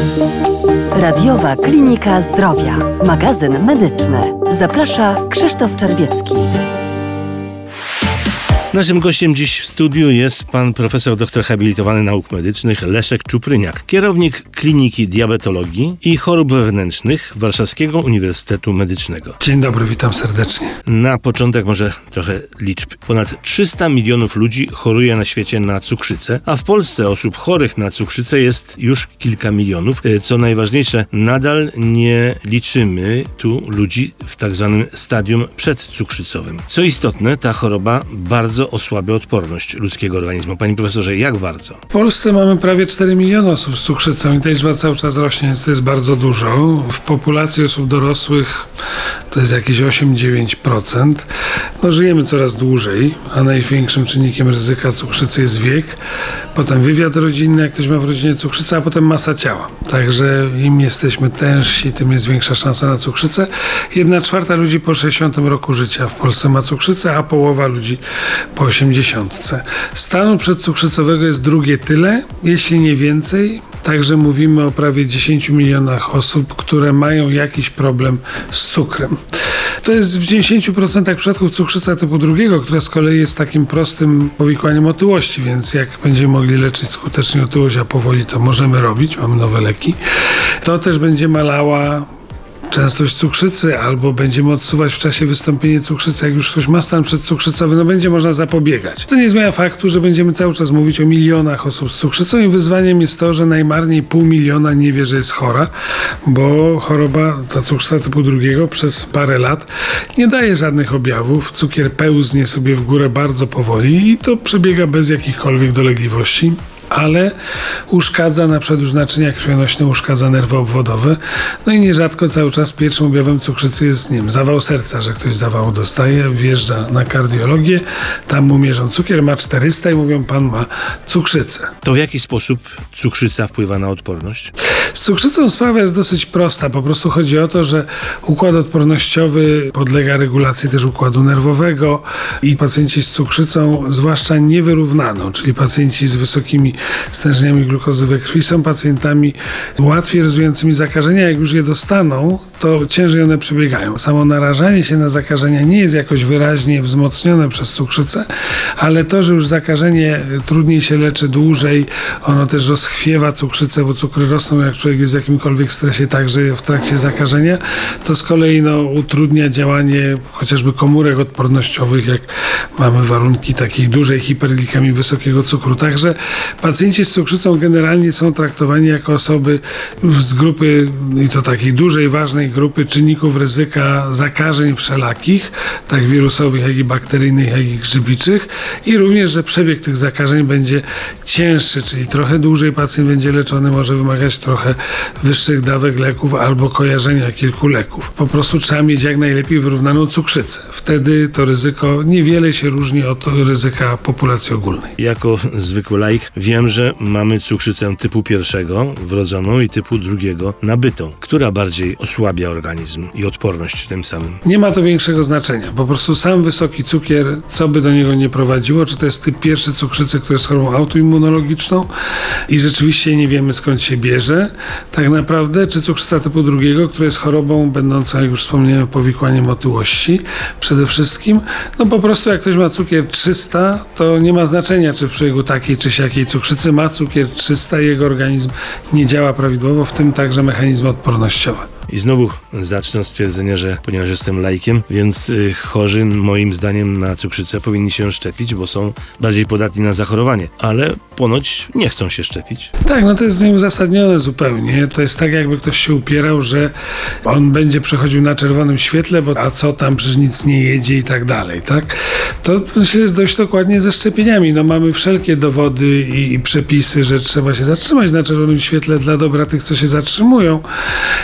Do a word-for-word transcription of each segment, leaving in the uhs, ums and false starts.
Radiowa Klinika Zdrowia. Magazyn medyczny. Zaprasza Krzysztof Czerwiecki. Naszym gościem dziś w studiu jest pan profesor doktor habilitowany nauk medycznych Leszek Czupryniak, kierownik Kliniki Diabetologii i Chorób Wewnętrznych Warszawskiego Uniwersytetu Medycznego. Dzień dobry, witam serdecznie. Na początek może trochę liczb. Ponad trzysta milionów ludzi choruje na świecie na cukrzycę, a w Polsce osób chorych na cukrzycę jest już kilka milionów. Co najważniejsze, nadal nie liczymy tu ludzi w tak zwanym stadium przedcukrzycowym. Co istotne, ta choroba bardzo osłabia odporność ludzkiego organizmu. Panie profesorze, jak bardzo? W Polsce mamy prawie cztery miliony osób z cukrzycą i ta liczba cały czas rośnie, więc to jest bardzo dużo. W populacji osób dorosłych to jest jakieś osiem do dziewięciu procent. No, żyjemy coraz dłużej, a największym czynnikiem ryzyka cukrzycy jest wiek. Potem wywiad rodzinny, jak ktoś ma w rodzinie cukrzycę, a potem masa ciała. Także im jesteśmy tężsi, tym jest większa szansa na cukrzycę. Jedna czwarta ludzi po sześćdziesiątym roku życia w Polsce ma cukrzycę, a połowa ludzi po osiemdziesiątce. Stanu przedcukrzycowego jest drugie tyle, jeśli nie więcej. Także mówimy o prawie dziesięciu milionach osób, które mają jakiś problem z cukrem. To jest w dziewięćdziesięciu procentach przypadków cukrzyca typu drugiego, która z kolei jest takim prostym powikłaniem otyłości, więc jak będziemy mogli leczyć skutecznie otyłość, a powoli to możemy robić, mamy nowe leki, to też będzie malała częstość cukrzycy, albo będziemy odsuwać w czasie wystąpienia cukrzycy. Jak już ktoś ma stan przedcukrzycowy, no będzie można zapobiegać. Co nie zmienia faktu, że będziemy cały czas mówić o milionach osób z cukrzycą i wyzwaniem jest to, że najmarniej pół miliona nie wie, że jest chora, bo choroba, ta cukrzyca typu drugiego przez parę lat nie daje żadnych objawów. Cukier pełznie sobie w górę bardzo powoli i to przebiega bez jakichkolwiek dolegliwości, ale uszkadza na przykład już naczynia krwionośne, uszkadza nerwy obwodowe. No i nierzadko cały czas pierwszym objawem cukrzycy jest, nie wiem, zawał serca, że ktoś zawału dostaje, wjeżdża na kardiologię, tam mu mierzą cukier, ma czterysta i mówią, pan ma cukrzycę. To w jaki sposób cukrzyca wpływa na odporność? Z cukrzycą sprawa jest dosyć prosta. Po prostu chodzi o to, że układ odpornościowy podlega regulacji też układu nerwowego i pacjenci z cukrzycą, zwłaszcza niewyrównaną, czyli pacjenci z wysokimi stężeniami glukozy we krwi, są pacjentami łatwiej rozwijającymi zakażenia. Jak już je dostaną, to ciężej one przebiegają. Samo narażanie się na zakażenia nie jest jakoś wyraźnie wzmocnione przez cukrzycę, ale to, że już zakażenie trudniej się leczy dłużej, ono też rozchwiewa cukrzycę, bo cukry rosną, jak człowiek jest w jakimkolwiek stresie, także w trakcie zakażenia, to z kolei no, utrudnia działanie chociażby komórek odpornościowych, jak mamy warunki takiej dużej hiperglikemii, wysokiego cukru. Także pacjenci z cukrzycą generalnie są traktowani jako osoby z grupy, i to takiej dużej, ważnej grupy czynników ryzyka zakażeń wszelakich, tak wirusowych, jak i bakteryjnych, jak i grzybiczych, i również, że przebieg tych zakażeń będzie cięższy, czyli trochę dłużej pacjent będzie leczony, może wymagać trochę wyższych dawek leków albo kojarzenia kilku leków. Po prostu trzeba mieć jak najlepiej wyrównaną cukrzycę. Wtedy to ryzyko niewiele się różni od ryzyka populacji ogólnej. Jako zwykły laik wiem, że mamy cukrzycę typu pierwszego wrodzoną i typu drugiego nabytą. Która bardziej osłabia organizm i odporność tym samym? Nie ma to większego znaczenia. Po prostu sam wysoki cukier, co by do niego nie prowadziło, czy to jest typ pierwszy cukrzycy, który jest chorobą autoimmunologiczną i rzeczywiście nie wiemy, skąd się bierze tak naprawdę, czy cukrzyca typu drugiego, która jest chorobą będącą, jak już wspomniałem, powikłaniem otyłości przede wszystkim. No po prostu jak ktoś ma cukier trzysta, to nie ma znaczenia, czy w przebiegu takiej czy siakiej cukrzycy ma cukier trzysta, jego organizm nie działa prawidłowo, w tym także mechanizmy odpornościowe. I znowu zacznę od stwierdzenia, że ponieważ jestem laikiem, więc y, chorzy moim zdaniem na cukrzycę powinni się szczepić, bo są bardziej podatni na zachorowanie, ale ponoć nie chcą się szczepić. Tak, no to jest nieuzasadnione zupełnie. To jest tak, jakby ktoś się upierał, że on będzie przechodził na czerwonym świetle, bo a co tam, przecież nic nie jedzie i tak dalej, tak? To się jest dość dokładnie ze szczepieniami. No mamy wszelkie dowody i, i przepisy, że trzeba się zatrzymać na czerwonym świetle dla dobra tych, co się zatrzymują. I to samo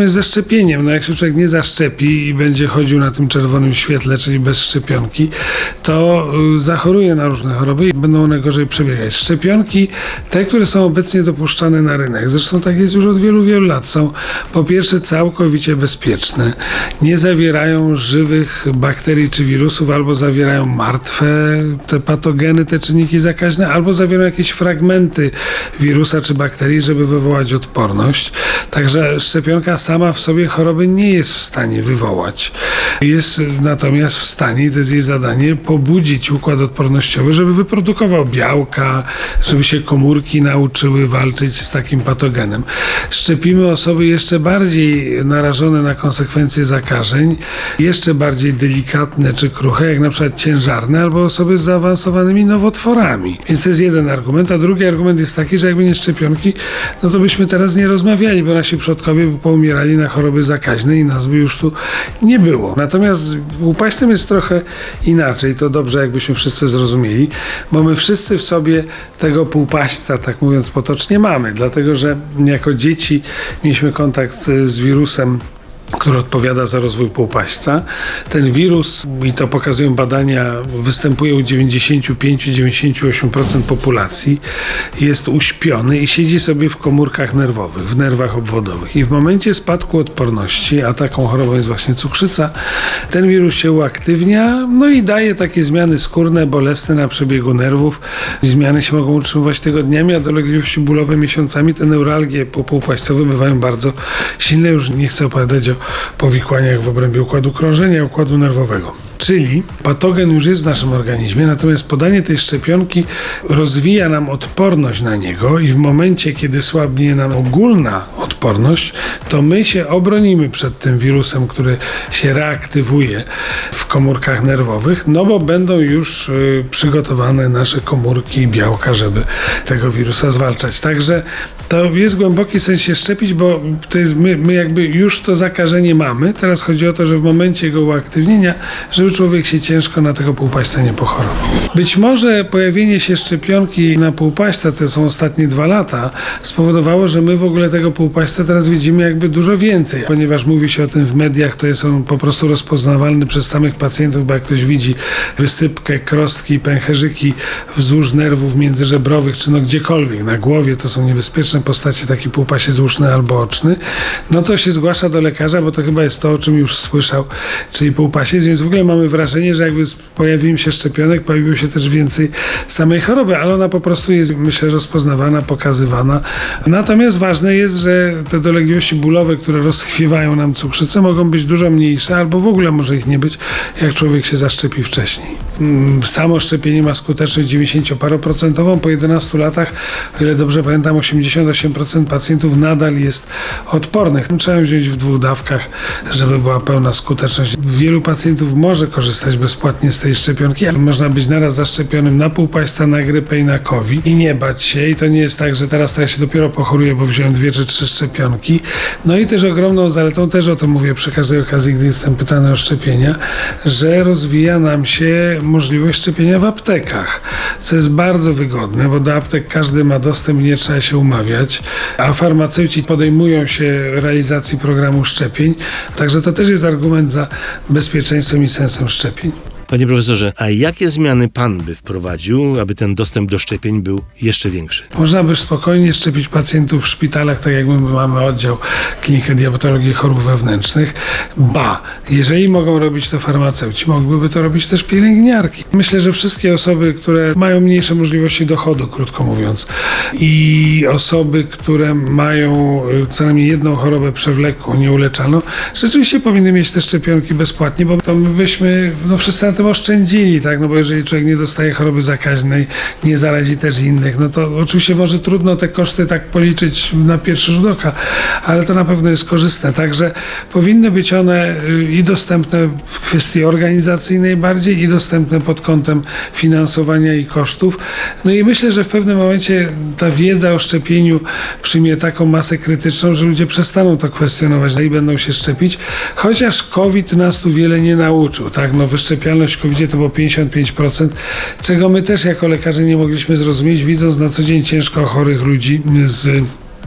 jest ze szczepieniem. No jak się człowiek nie zaszczepi i będzie chodził na tym czerwonym świetle, czyli bez szczepionki, to zachoruje na różne choroby i będą one gorzej przebiegać. Szczepionki, te, które są obecnie dopuszczane na rynek, zresztą tak jest już od wielu, wielu lat, są po pierwsze całkowicie bezpieczne, nie zawierają żywych bakterii czy wirusów, albo zawierają martwe te patogeny, te czynniki zakaźne, albo zawierają jakieś fragmenty wirusa czy bakterii, żeby wywołać odporność. Także szczepionka sama w sobie choroby nie jest w stanie wywołać. Jest natomiast w stanie, to jest jej zadanie, pobudzić układ odpornościowy, żeby wyprodukował białka, żeby się komórki nauczyły walczyć z takim patogenem. Szczepimy osoby jeszcze bardziej narażone na konsekwencje zakażeń, jeszcze bardziej delikatne czy kruche, jak na przykład ciężarne, albo osoby z zaawansowanymi nowotworami. Więc to jest jeden argument, a drugi argument jest taki, że jakby nie szczepionki, no to byśmy teraz nie rozmawiali, bo nasi przodkowie by poumierali na choroby zakaźne i nas by już tu nie było. Natomiast upaństwem jest trochę inaczej, to dobrze jakbyśmy wszyscy zrozumieli, bo my wszyscy w sobie tego półpaśćca, tak mówiąc potocznie, mamy, dlatego że jako dzieci mieliśmy kontakt z wirusem, który odpowiada za rozwój półpaśćca. Ten wirus, i to pokazują badania, występuje u dziewięćdziesiąt pięć do dziewięćdziesięciu ośmiu procent populacji, jest uśpiony i siedzi sobie w komórkach nerwowych, w nerwach obwodowych. I w momencie spadku odporności, a taką chorobą jest właśnie cukrzyca, ten wirus się uaktywnia, no i daje takie zmiany skórne, bolesne na przebiegu nerwów. Zmiany się mogą utrzymywać tygodniami, a dolegliwości bólowe miesiącami. Te neuralgie popółpaśćcowe bywają bardzo silne. Już nie chcę opowiadać o powikłaniach w obrębie układu krążenia, układu nerwowego. Czyli patogen już jest w naszym organizmie, natomiast podanie tej szczepionki rozwija nam odporność na niego i w momencie, kiedy słabnie nam ogólna odporność, to my się obronimy przed tym wirusem, który się reaktywuje w komórkach nerwowych, no bo będą już y, przygotowane nasze komórki i białka, żeby tego wirusa zwalczać. Także to jest głęboki sens się szczepić, bo to jest my, my jakby już to zakażenie mamy. Teraz chodzi o to, że w momencie jego uaktywnienia, żeby człowiek się ciężko na tego półpaśćca nie pochorował. Być może pojawienie się szczepionki na półpaśćca, to są ostatnie dwa lata, spowodowało, że my w ogóle tego półpaśćca teraz widzimy jakby dużo więcej, ponieważ mówi się o tym w mediach, to jest on po prostu rozpoznawalny przez samych pacjentów, bo jak ktoś widzi wysypkę, krostki, pęcherzyki wzdłuż nerwów międzyżebrowych, czy no gdziekolwiek, na głowie, to są niebezpieczne postacie, taki półpasiec uszny albo oczny, no to się zgłasza do lekarza, bo to chyba jest to, o czym już słyszał, czyli półpasiec, więc w ogóle mamy wrażenie, że jakby pojawił się szczepionek, pojawiło się też więcej samej choroby, ale ona po prostu jest, myślę, rozpoznawana, pokazywana. Natomiast ważne jest, że te dolegliwości bólowe, które rozchwiewają nam cukrzycę, mogą być dużo mniejsze, albo w ogóle może ich nie być, jak człowiek się zaszczepi wcześniej. Samo szczepienie ma skuteczność dziewięćdziesięcioparoprocentową. Po jedenastu latach, o ile dobrze pamiętam, osiemdziesiąt osiem procent pacjentów nadal jest odpornych. Trzeba wziąć w dwóch dawkach, żeby była pełna skuteczność. Wielu pacjentów może korzystać bezpłatnie z tej szczepionki, ale można być naraz zaszczepionym na półpaśćca, na grypę i na COVID i nie bać się. I to nie jest tak, że teraz to ja się dopiero pochoruję, bo wziąłem dwie czy trzy szczepionki. No i też ogromną zaletą, też o tym mówię przy każdej okazji, gdy jestem pytany o szczepienia, że rozwija nam się możliwość szczepienia w aptekach, co jest bardzo wygodne, bo do aptek każdy ma dostęp, nie trzeba się umawiać, a farmaceuci podejmują się realizacji programu szczepień, także to też jest argument za bezpieczeństwem i sensem szczepień. Panie profesorze, a jakie zmiany pan by wprowadził, aby ten dostęp do szczepień był jeszcze większy? Można by spokojnie szczepić pacjentów w szpitalach, tak jak my mamy oddział Klinikę Diabetologii i Chorób Wewnętrznych. Ba, jeżeli mogą robić to farmaceuci, mogliby to robić też pielęgniarki. Myślę, że wszystkie osoby, które mają mniejsze możliwości dochodu, krótko mówiąc, i osoby, które mają co najmniej jedną chorobę przewlekłą, nieuleczalną, rzeczywiście powinny mieć te szczepionki bezpłatnie, bo to my byśmy, no wszyscy na tym oszczędzili, tak, no bo jeżeli człowiek nie dostaje choroby zakaźnej, nie zarazi też innych, no to oczywiście może trudno te koszty tak policzyć na pierwszy rzut oka, ale to na pewno jest korzystne, także powinny być one i dostępne w kwestii organizacyjnej bardziej i dostępne pod kątem finansowania i kosztów, no i myślę, że w pewnym momencie ta wiedza o szczepieniu przyjmie taką masę krytyczną, że ludzie przestaną to kwestionować i będą się szczepić, chociaż COVID nas tu wiele nie nauczył, tak, no wyszczepialność w kowidzie to było pięćdziesiąt pięć procent, czego my też jako lekarze nie mogliśmy zrozumieć, widząc na co dzień ciężko chorych ludzi z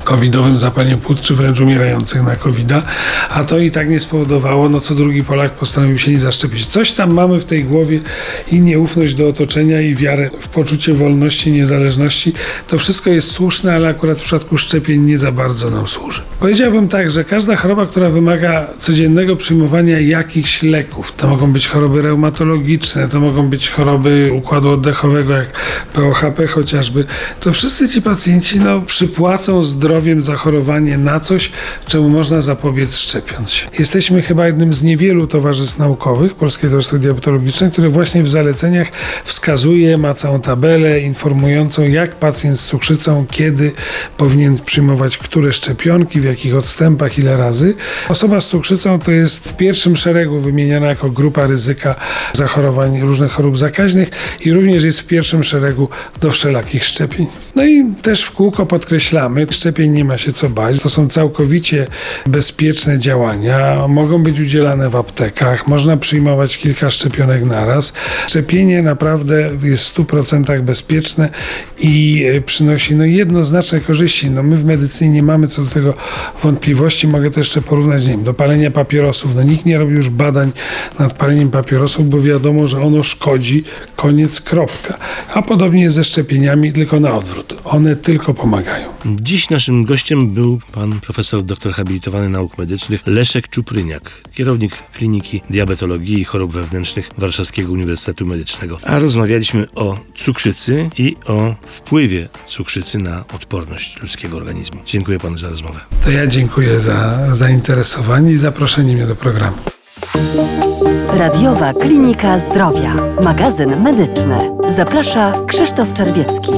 covidowym zapaleniem płuc, czy wręcz umierających na kowida, a to i tak nie spowodowało, no co drugi Polak postanowił się nie zaszczepić. Coś tam mamy w tej głowie i nieufność do otoczenia i wiarę w poczucie wolności, niezależności. To wszystko jest słuszne, ale akurat w przypadku szczepień nie za bardzo nam służy. Powiedziałbym tak, że każda choroba, która wymaga codziennego przyjmowania jakichś leków, to mogą być choroby reumatologiczne, to mogą być choroby układu oddechowego, jak P O H P chociażby, to wszyscy ci pacjenci no, przypłacą zdrowiem zachorowanie na coś, czemu można zapobiec szczepiąc się. Jesteśmy chyba jednym z niewielu towarzystw naukowych, Polskie Towarzystwo Diabetologiczne, które właśnie w zaleceniach wskazuje, ma całą tabelę informującą, jak pacjent z cukrzycą, kiedy powinien przyjmować które szczepionki, w jakich odstępach, ile razy. Osoba z cukrzycą to jest w pierwszym szeregu wymieniana jako grupa ryzyka zachorowań różnych chorób zakaźnych i również jest w pierwszym szeregu do wszelakich szczepień. No i też w kółko podkreślamy, szczepień nie ma się co bać. To są całkowicie bezpieczne działania. Mogą być udzielane w aptekach, można przyjmować kilka szczepionek naraz. Szczepienie naprawdę jest w stu procentach bezpieczne i przynosi no, jednoznaczne korzyści. No, my w medycynie nie mamy co do tego wątpliwości. Mogę to jeszcze porównać, nie wiem, do palenia papierosów. No, nikt nie robi już badań nad paleniem papierosów, bo wiadomo, że ono szkodzi. Koniec, kropka. A podobnie jest ze szczepieniami, tylko na odwrót. One tylko pomagają. Dziś naszym gościem był pan profesor doktor habilitowany nauk medycznych Leszek Czupryniak, kierownik Kliniki Diabetologii i Chorób Wewnętrznych Warszawskiego Uniwersytetu Medycznego. A rozmawialiśmy o cukrzycy i o wpływie cukrzycy na odporność ludzkiego organizmu. Dziękuję panu za rozmowę. To ja dziękuję za zainteresowanie i zaproszenie mnie do programu. Radiowa Klinika Zdrowia. Magazyn medyczny. Zaprasza Krzysztof Czerwiecki.